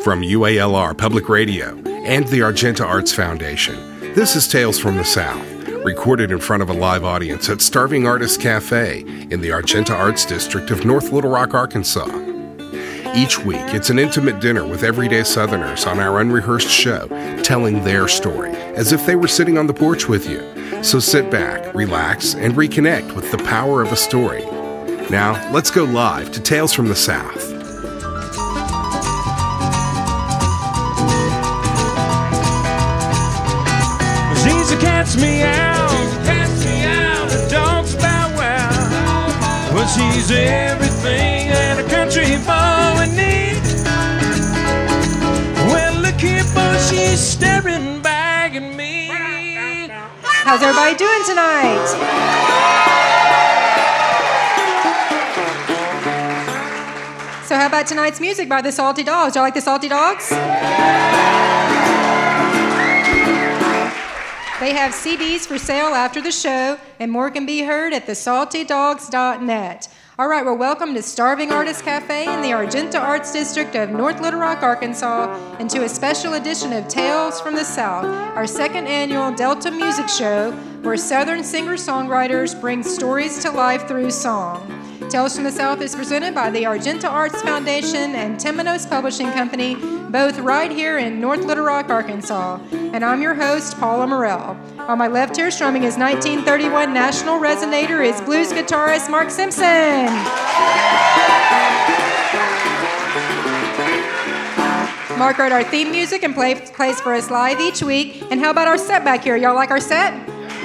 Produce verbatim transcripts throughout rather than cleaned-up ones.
From U A L R Public Radio and the Argenta Arts Foundation, this is Tales from the South, recorded in front of a live audience at Starving Artist Cafe in the Argenta Arts District of North Little Rock, Arkansas. Each week, it's an intimate dinner with everyday Southerners on our unrehearsed show, telling their story as if they were sitting on the porch with you. So sit back, relax, and reconnect with the power of a story. Now, let's go live to Tales from the South. Caesar cats me out, cats me out, the dogs bow wow. Well, she's everything that a country boy would need. Well, look here, boy, she's staring back at me. How's everybody doing tonight? So how about tonight's music by the Salty Dogs? Y'all like the Salty Dogs? They have C Ds for sale after the show, and more can be heard at the salty dogs dot net. All right, well, welcome to Starving Artist Cafe in the Argenta Arts District of North Little Rock, Arkansas, and to a special edition of Tales from the South, our second annual Delta Music Show, where Southern singer-songwriters bring stories to life through song. Tales from the South is presented by the Argenta Arts Foundation and Temenos Publishing Company, both right here in North Little Rock, Arkansas. And I'm your host, Paula Morell. On my left here, strumming his nineteen thirty-one National Resonator, is blues guitarist Mark Simpson. Mark wrote our theme music and play, plays for us live each week. And how about our set back here? Y'all like our set?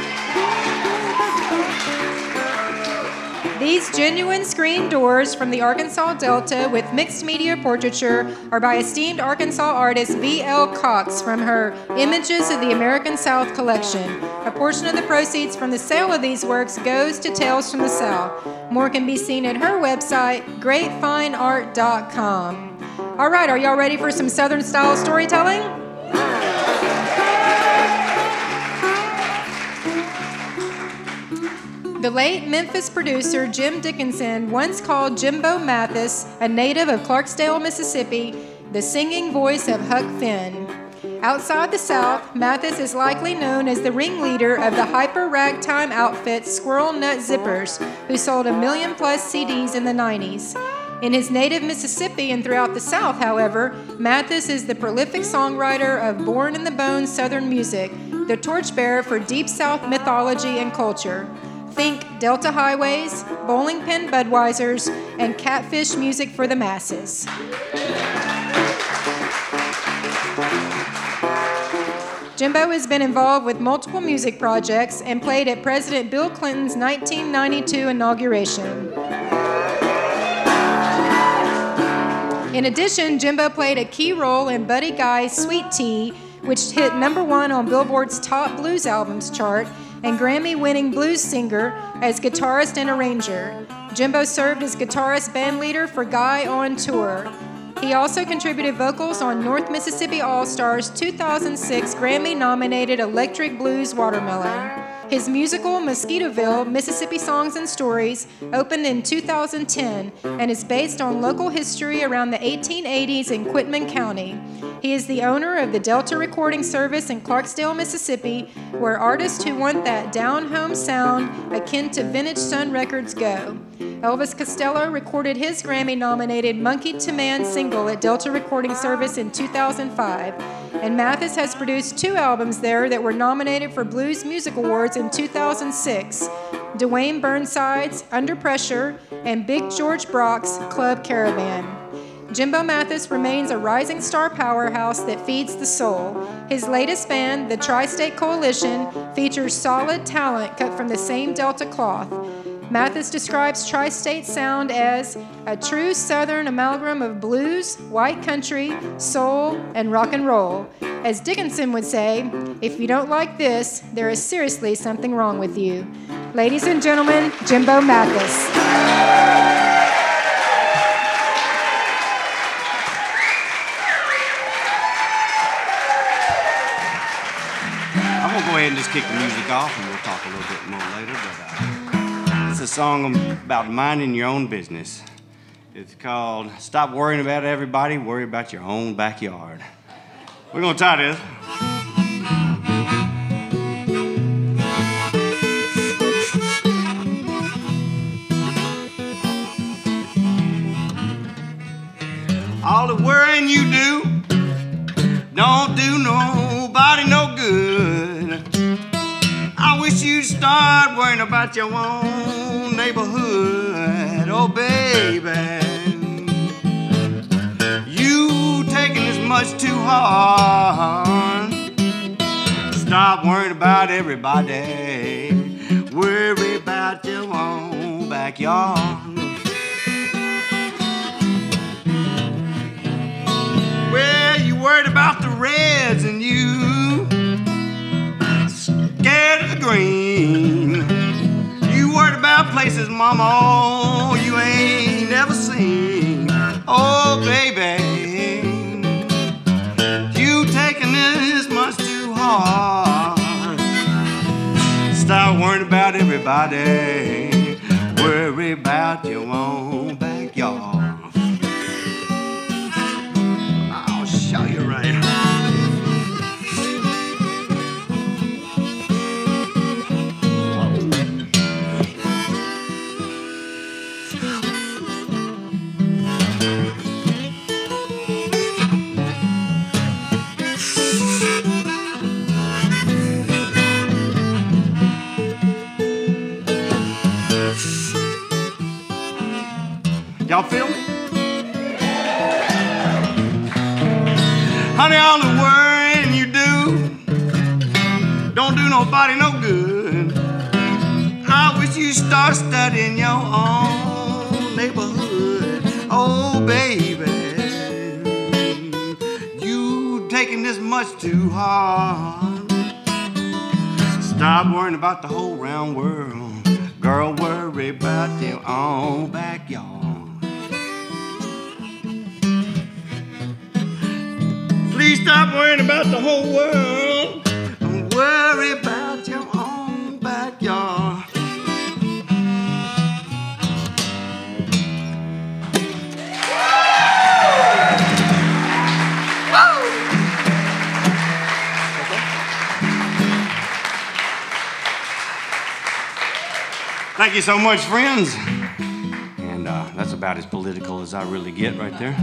These genuine screen doors from the Arkansas Delta with mixed media portraiture are by esteemed Arkansas artist V L Cox from her Images of the American South collection. A portion of the proceeds from the sale of these works goes to Tales from the South. More can be seen at her website, great fine art dot com. All right, are y'all ready for some Southern-style storytelling? The late Memphis producer Jim Dickinson once called Jimbo Mathis, a native of Clarksdale, Mississippi, the singing voice of Huck Finn. Outside the South, Mathis is likely known as the ringleader of the hyper ragtime outfit Squirrel Nut Zippers, who sold a million plus C Ds in the nineties. In his native Mississippi and throughout the South, however, Mathis is the prolific songwriter of Born in the Bones Southern music, the torchbearer for Deep South mythology and culture. Think Delta Highways, bowling pin Budweisers, and catfish music for the masses. Jimbo has been involved with multiple music projects and played at President Bill Clinton's nineteen ninety-two inauguration. In addition, Jimbo played a key role in Buddy Guy's Sweet Tea, which hit number one on Billboard's Top Blues Albums chart, and Grammy-winning blues singer as guitarist and arranger. Jimbo served as guitarist bandleader for Guy on tour. He also contributed vocals on North Mississippi All-Stars' two thousand six Grammy-nominated Electric Blues Watermelon. His musical Mosquitoville, Mississippi Songs and Stories opened in two thousand ten and is based on local history around the eighteen eighties in Quitman County. He is the owner of the Delta Recording Service in Clarksdale, Mississippi, where artists who want that down-home sound akin to vintage Sun Records go. Elvis Costello recorded his Grammy-nominated Monkey to Man single at Delta Recording Service in two thousand five, and Mathis has produced two albums there that were nominated for Blues Music Awards in two thousand six, Dwayne Burnside's Under Pressure and Big George Brock's Club Caravan. Jimbo Mathis remains a rising star powerhouse that feeds the soul. His latest band, the Tri-State Coalition, features solid talent cut from the same Delta cloth. Mathis describes Tri-State sound as a true Southern amalgam of blues, white country, soul, and rock and roll. As Dickinson would say, if you don't like this, there is seriously something wrong with you. Ladies and gentlemen, Jimbo Mathis. I'm going to go ahead and just kick the music off, and we'll talk a little bit more later. But uh, it's a song about minding your own business. It's called Stop Worrying About Everybody, Worry About Your Own Backyard. We're going to try this. All the worrying you do don't do nobody no good. I wish you'd start worrying about your own neighborhood. Oh, baby, you taking this much too hard. Stop worrying about everybody. Worry about your own backyard. Well, you worried about the reds and you scared of the green. You worried about places, mama, oh, you ain't never seen. Oh, baby, you taking this much too hard. Stop worrying about everybody. Worry about your own backyard. Show you right. Y'all feel me? Honey, all the worrying you do don't do nobody no good. I wish you start studying your own neighborhood. Oh, baby, you taking this much too hard. Stop worrying about the whole round world. Girl, worry about your own backyard. Please stop worrying about the whole world and worry about your own backyard. Thank you so much, friends. And uh, that's about as political as I really get right there.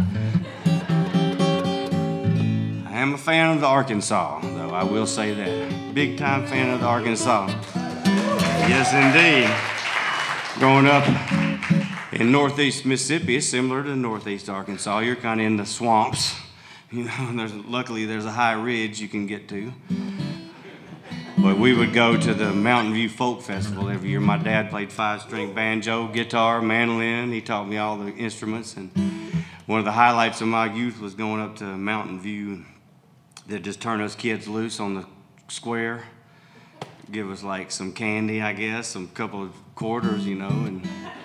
I am a fan of the Arkansas, though, I will say that. Big time fan of the Arkansas. Yes, indeed. Growing up in northeast Mississippi, it's similar to northeast Arkansas. You're kind of in the swamps. You know, and there's, luckily there's a high ridge you can get to. But we would go to the Mountain View Folk Festival every year. My dad played five-string banjo, guitar, mandolin. He taught me all the instruments. And one of the highlights of my youth was going up to Mountain View. They'd just turn us kids loose on the square, give us like some candy, I guess, some couple of quarters, you know, and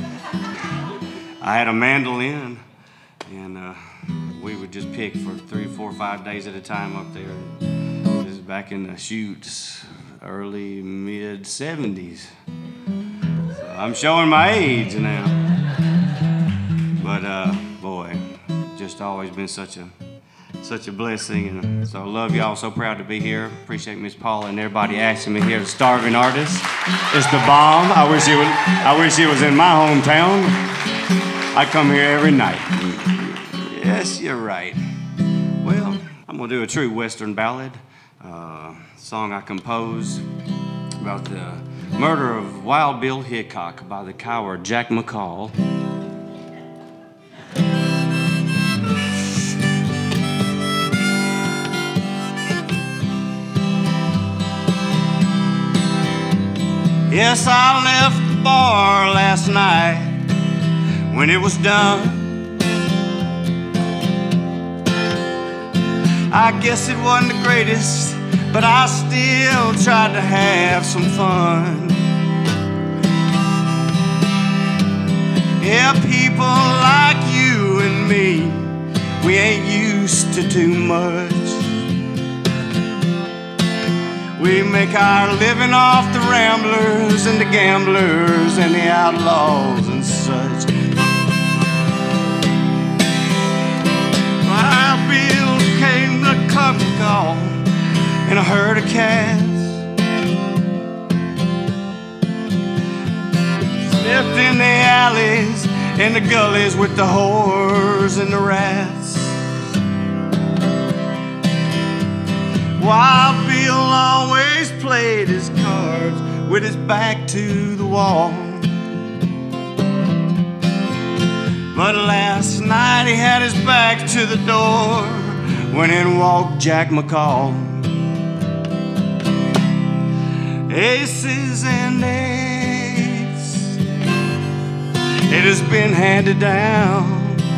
I had a mandolin, and uh, we would just pick for three, four, five days at a time up there. This is back in the shoots, early, mid seventies. So I'm showing my age now. But, uh, boy, just always been such a Such a blessing, and so I love y'all. So proud to be here. Appreciate Miss Paula and everybody asking me here. The Starving Artist. It's the bomb. I wish it was. I wish it was in my hometown. I come here every night. Yes, you're right. Well, I'm gonna do a true Western ballad, uh, song I composed about the murder of Wild Bill Hickok by the coward Jack McCall. Yes, I left the bar last night when it was done. I guess it wasn't the greatest, but I still tried to have some fun. Yeah, people like you and me, we ain't used to too much. We make our living off the ramblers and the gamblers and the outlaws and such. alleys and the gullies with the whores and the rats. Wild Bill always played his cards with his back to the wall. But last night he had his back to the door when in walked Jack McCall. Aces and eights, it has been handed down.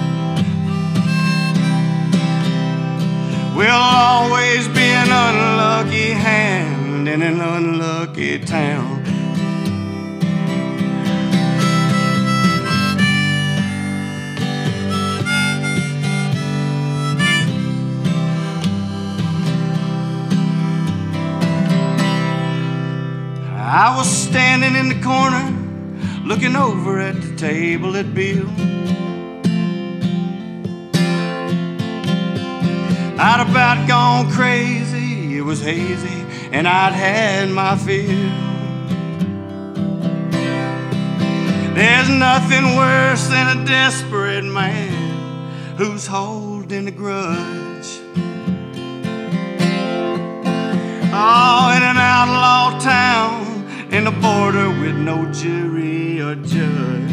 We'll always be an unlucky hand in an unlucky town. I was standing in the corner looking over at the table at Bill. I'd about gone crazy, it was hazy, and I'd had my fill. There's nothing worse than a desperate man who's holding a grudge. Oh, in an outlaw town, in the border with no jury or judge,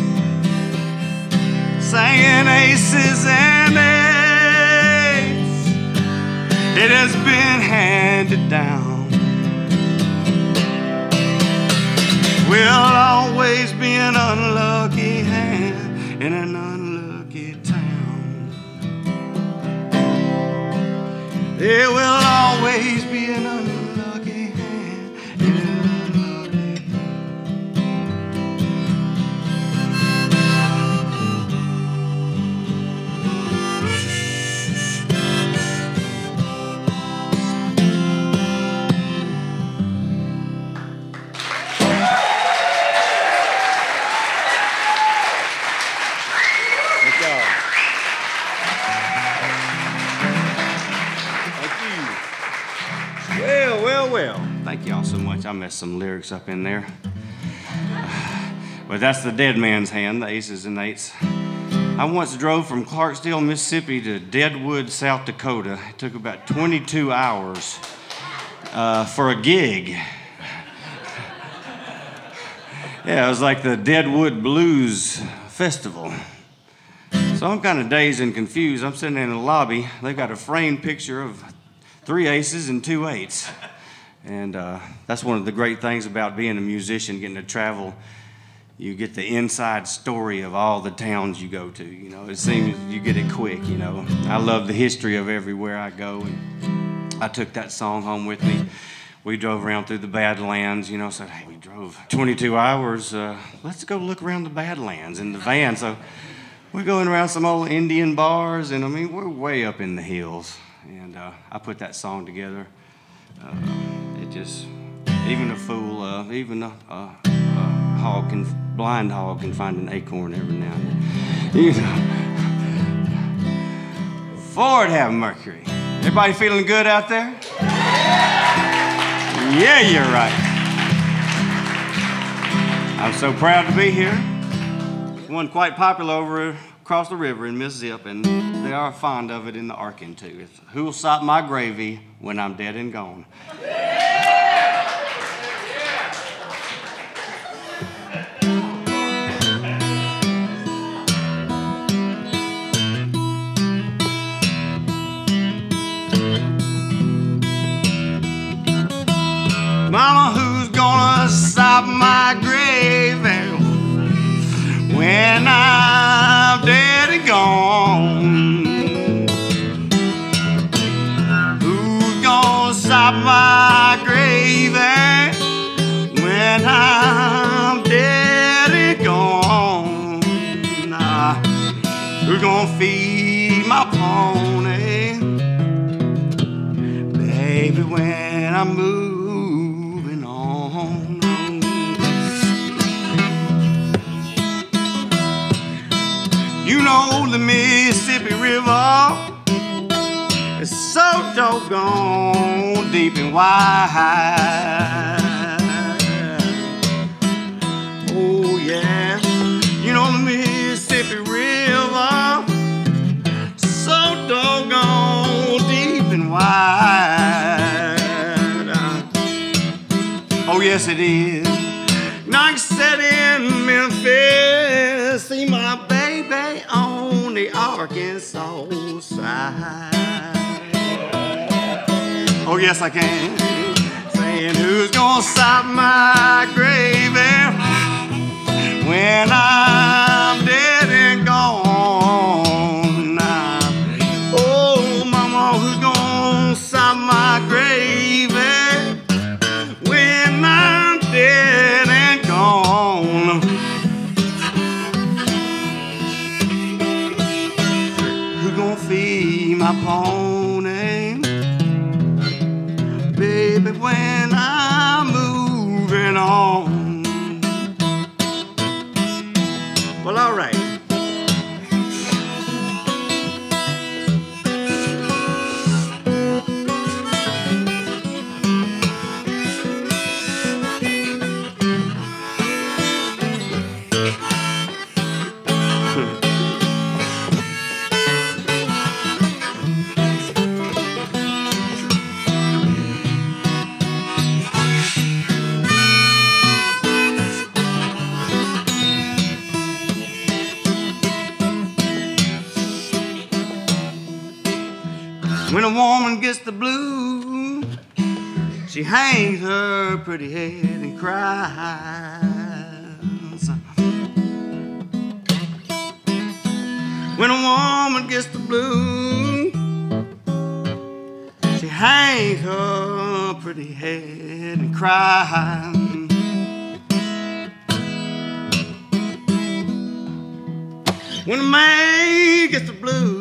singing aces and eights, it has been handed down. We'll always be an unlucky hand in an unlucky town. There will always be an unlucky hand in an unlucky Thank y'all so much. I messed some lyrics up in there. But that's the dead man's hand, the aces and eights. I once drove from Clarksdale, Mississippi to Deadwood, South Dakota. It took about twenty-two hours uh, for a gig. Yeah, it was like the Deadwood Blues Festival. So I'm kind of dazed and confused. I'm sitting in the lobby. They've got a framed picture of three aces and two eights. And uh, that's one of the great things about being a musician, getting to travel. You get the inside story of all the towns you go to. You know, it seems you get it quick, you know. I love the history of everywhere I go. And I took that song home with me. We drove around through the Badlands, you know, said, hey, we drove twenty-two hours. Uh, let's go look around the Badlands in the van. So we're going around some old Indian bars, and I mean, we're way up in the hills. And uh, I put that song together. Uh, it just, even a fool, uh, even a, a, a hog can, blind hog can find an acorn every now and then. You know. Ford have Mercury. Everybody feeling good out there? Yeah, you're right. I'm so proud to be here. One quite popular over across the river in Mississippi, and they are fond of it in the Arkin too. It's who'll sop my gravy when I'm dead and gone. Mama, who's gonna sop my gravy when I'm dead and gone? Who's gonna sop my gravy when I'm dead and gone? Nah, who's gonna feed my pony, baby, when I move? You know the Mississippi River is so doggone deep and wide. Oh yeah, you know yes it is. Knox said in Memphis, see my baby on the Arkansas side. Oh yes I can. Saying who's gonna stop my gravy when I'm dead and gone now? Oh mama, who's gonna stop my gravy when I'm dead and gone? Who's gonna feed my pony, baby, when I'm moving on? Well, all right. When a woman gets the blues, she hangs her pretty head and cries. When a woman gets the blues, she hangs her pretty head and cries. When a man gets the blues,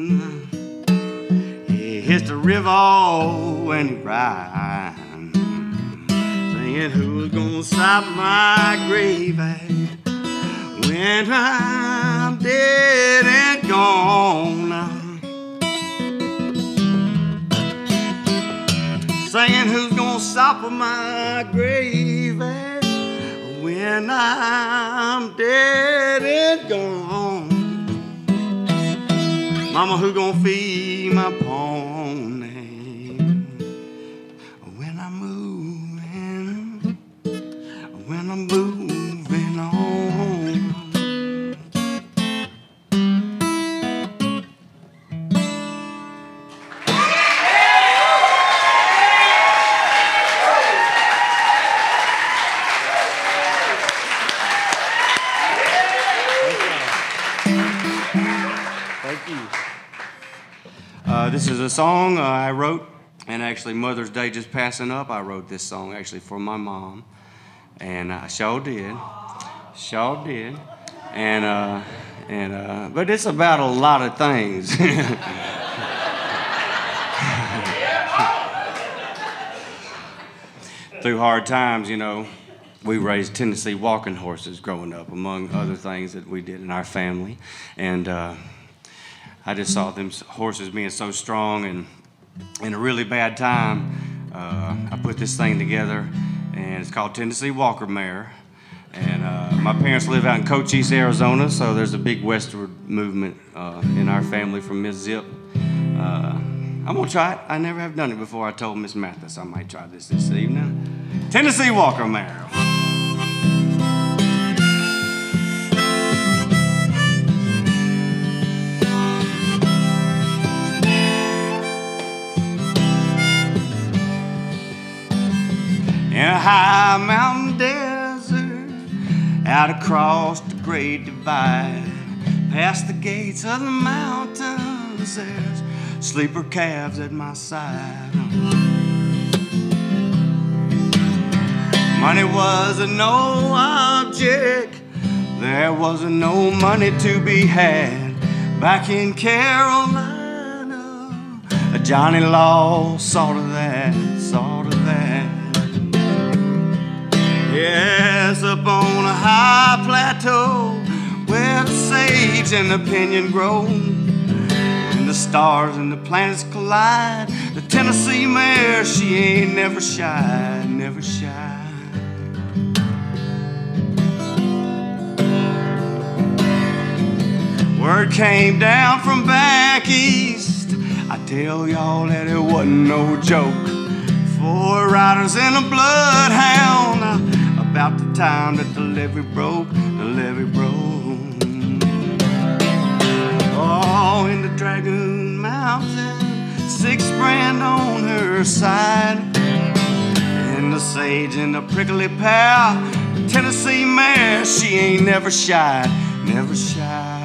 hits the river and he rides, saying who's gonna stop my gravy when I'm dead and gone? Saying who's gonna stop my gravy when I'm dead and gone? Mama, who gonna feed my pony when I'm moving, when I'm moving on? Thank you. Uh, this is a song uh, I wrote, and actually Mother's Day just passing up, I wrote this song actually for my mom, and I sure did, sure did, and uh, and uh, but it's about a lot of things. Through hard times, you know, we raised Tennessee walking horses growing up, among other things that we did in our family, and. Uh, I just saw them horses being so strong, and in a really bad time, uh, I put this thing together, and it's called Tennessee Walker Mare. And uh, my parents live out in Cochise, Arizona, so there's a big westward movement uh, in our family from Miss Zip. Uh, I'm gonna try it. I never have done it before. I told Miss Mathis I might try this this evening. Tennessee Walker Mare. In a high mountain desert, out across the Great Divide, past the gates of the mountains, there's sleeper calves at my side. Money wasn't no object, there wasn't no money to be had. Back in Carolina, Johnny Law saw to that, saw to that. Yes, up on a high plateau where the sage and the pinyon grow, when the stars and the planets collide, the Tennessee mare, she ain't never shy, never shy. Word came down from back east, I tell y'all that it wasn't no joke. four riders and a bloodhound. About the time that the levee broke, the levee broke. Oh, in the Dragoon Mountain, six brand on her side. In the sage and the prickly pear, Tennessee mare, she ain't never shied, never shied.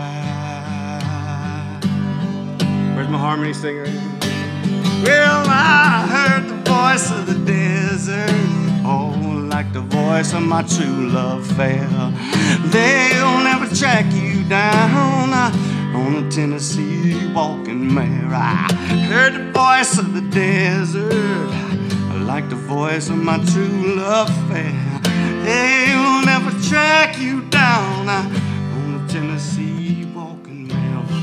Where's my harmony singer? Well, I heard the voice of the desert, oh, like the voice of my true love fair. They'll never track you down on a Tennessee walking mare. I heard the voice of the desert, like the voice of my true love fair. They'll never track you down on a Tennessee walking mare.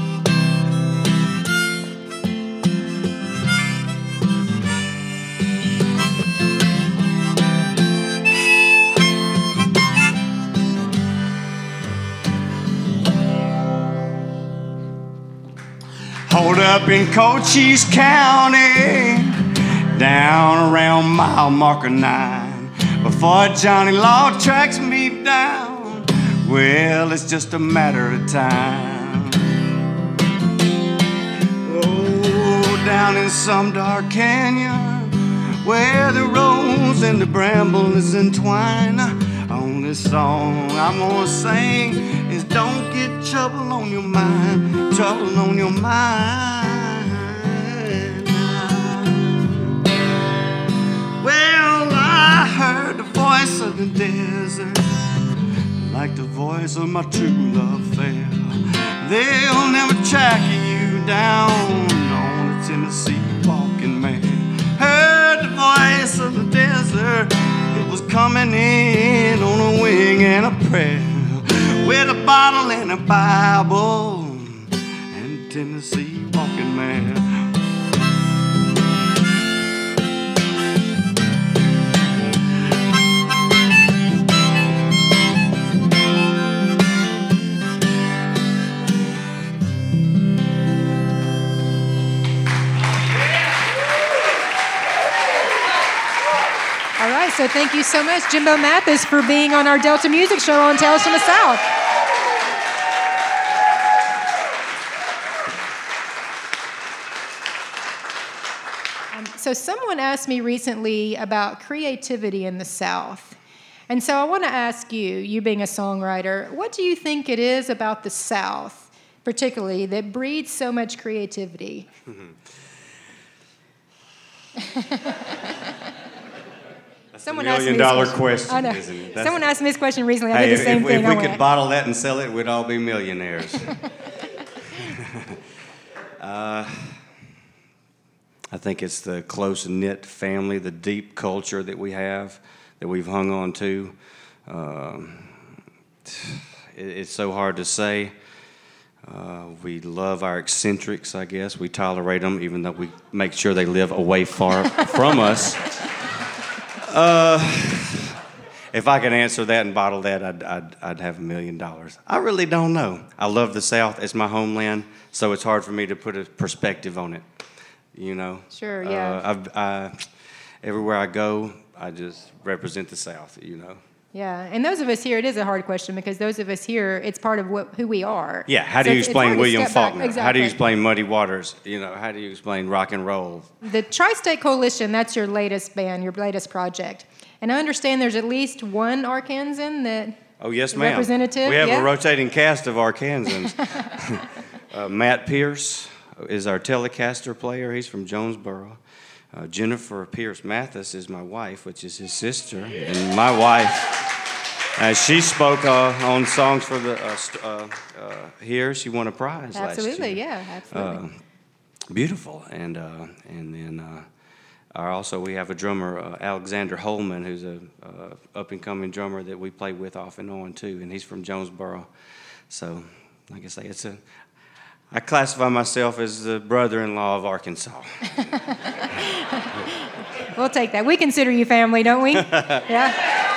Hold up in Cochise County, down around mile marker nine, before Johnny Law tracks me down. Well, it's just a matter of time. Oh, down in some dark canyon, where the rose and the bramble is entwined. Only song I'm gonna sing is don't get trouble on your mind, trouble on your mind. Well, I heard the voice of the desert, like the voice of my true love fair. They'll never track you down on a Tennessee walking man. Heard the voice of the desert, it was coming in on a wing and a prayer, with a bottle and a Bible and Tennessee walking man. All right, so thank you so much, Jimbo Mathis, for being on our Delta Music Show on Tales from the South. Um, so someone asked me recently about creativity in the South. And so I want to ask you, you being a songwriter, what do you think it is about the South, particularly, that breeds so much creativity? Someone asked me million this dollar question. question, I know. isn't it? That's Someone asked me this question recently. I Hey, did if, the same if, thing. if I we went, could bottle that and sell it, we'd all be millionaires. uh, I think it's the close-knit family, the deep culture that we have, that we've hung on to. Um, it, it's so hard to say. Uh, we love our eccentrics, I guess. We tolerate them, even though we make sure they live away far from us. Uh, if I could answer that and bottle that, I'd, I'd, I'd have a million dollars. I really don't know. I love the South. It's my homeland, so it's hard for me to put a perspective on it. You know? Sure, yeah. Uh, I've, I, everywhere I go, I just represent the South, you know? Yeah, and those of us here, it is a hard question because those of us here, it's part of what, who we are. Yeah, how do So you it's- it's explain hard to William step back. Faulkner? Exactly. How do you explain Muddy Waters? You know, how do you explain rock and roll? The Tri-State Coalition, that's your latest band, your latest project. And I understand there's at least one Arkansan that... Oh, yes, ma'am. Representative, We have yeah? a rotating cast of Arkansans. uh, Matt Pierce is our Telecaster player. He's from Jonesboro. Uh, Jennifer Pierce Mathis is my wife, which is his sister. And my wife, uh, she spoke uh, on songs for the uh, st- uh, uh, here. She won a prize Absolutely, last year. yeah, absolutely. Uh, beautiful. And uh, and then uh, our, also we have a drummer, uh, Alexander Holman, who's a uh, up-and-coming drummer that we play with off and on, too. And he's from Jonesboro. So, like I say, it's a... I classify myself as the brother-in-law of Arkansas. We'll take that. We consider you family, don't we? Yeah.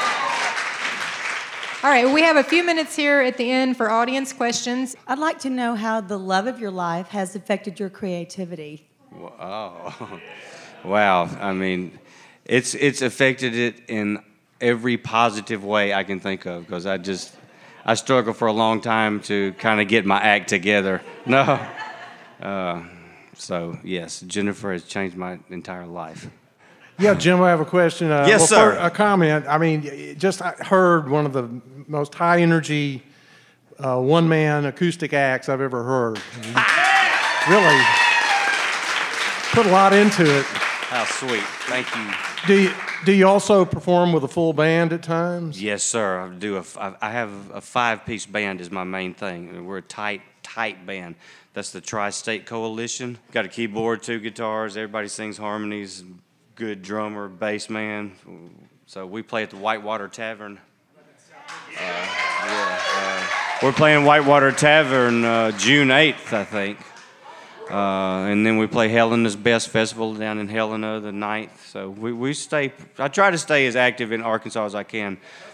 All right, we have a few minutes here at the end for audience questions. I'd like to know how the love of your life has affected your creativity. Oh, wow. I mean, it's it's affected it in every positive way I can think of, because I just I struggled for a long time to kind of get my act together. No, uh, so yes, Jennifer has changed my entire life. Yeah, Jim, I have a question. Uh, Yes, well, sir. for a comment. I mean, just I heard one of the most high energy uh, one man acoustic acts I've ever heard. Really put a lot into it. How sweet! Thank you. Do you, do you also perform with a full band at times? Yes, sir. I do. A, I have a five-piece band is my main thing. We're a tight, tight band. That's the Tri-State Coalition. Got a keyboard, two guitars. Everybody sings harmonies. Good drummer, bass man. So we play at the Whitewater Tavern. Uh, yeah, uh, we're playing Whitewater Tavern uh, June eighth, I think. Uh, and then we play Helena's Best Festival down in Helena the ninth. So we, we stay, I try to stay as active in Arkansas as I can.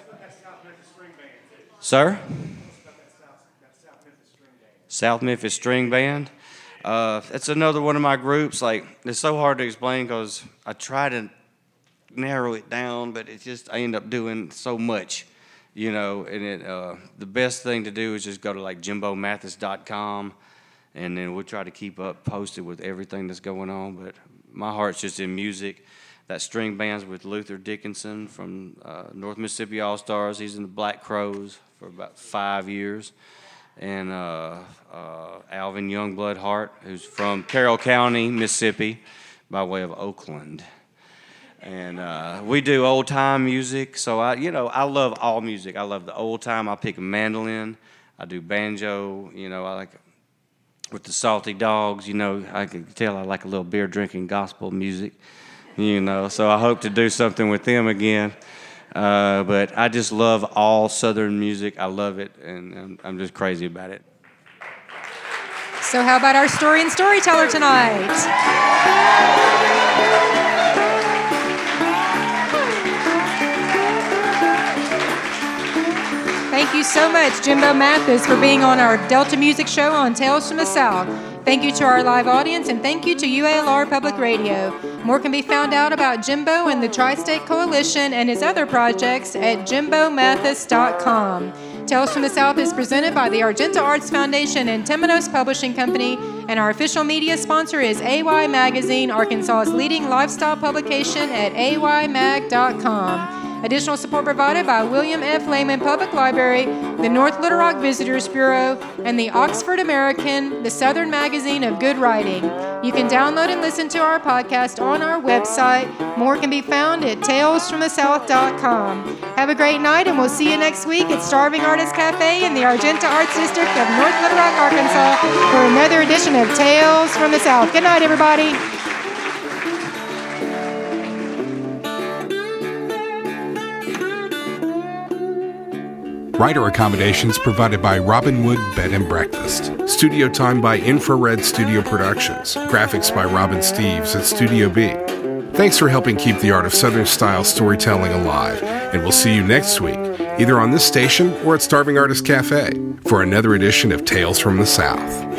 Sir? South Memphis String Band. Uh, that's another one of my groups. Like, it's so hard to explain because I try to narrow it down, but it just, I end up doing so much, you know. And it, uh, the best thing to do is just go to like Jimbo Mathis dot com, and then we'll try to keep up posted with everything that's going on. But my heart's just in music. That string band's with Luther Dickinson from uh, North Mississippi All-Stars. He's in the Black Crows for about five years. And uh, uh, Alvin Youngblood Hart, who's from Carroll County, Mississippi, by way of Oakland. And uh, we do old-time music, so I, you know, I love all music. I love the old-time. I pick a mandolin. I do banjo. You know, I like with the Salty Dogs. You know, I can tell I like a little beer-drinking gospel music. You know, so I hope to do something with them again. Uh, but I just love all Southern music. I love it, and I'm, I'm just crazy about it. So how about our story and storyteller tonight? Thank you so much, Jimbo Mathis, for being on our Delta Music Show on Tales from the South. Thank you to our live audience, and thank you to U A L R Public Radio. More can be found out about Jimbo and the Tri-State Coalition and his other projects at Jimbo Mathis dot com. Tales from the South is presented by the Argenta Arts Foundation and Temenos Publishing Company, and our official media sponsor is A Y Magazine, Arkansas's leading lifestyle publication at A Y mag dot com. Additional support provided by William F. Lehman Public Library, the North Little Rock Visitors Bureau, and the Oxford American, the Southern Magazine of Good Writing. You can download and listen to our podcast on our website. More can be found at tales from the south dot com. Have a great night, and we'll see you next week at Starving Artist Cafe in the Argenta Arts District of North Little Rock, Arkansas, for another edition of Tales from the South. Good night, everybody. Writer accommodations provided by Robinwood Bed and Breakfast. Studio time by Infrared Studio Productions. Graphics by Robin Steves at Studio B. Thanks for helping keep the art of Southern-style storytelling alive, and we'll see you next week, either on this station or at Starving Artist Cafe, for another edition of Tales from the South.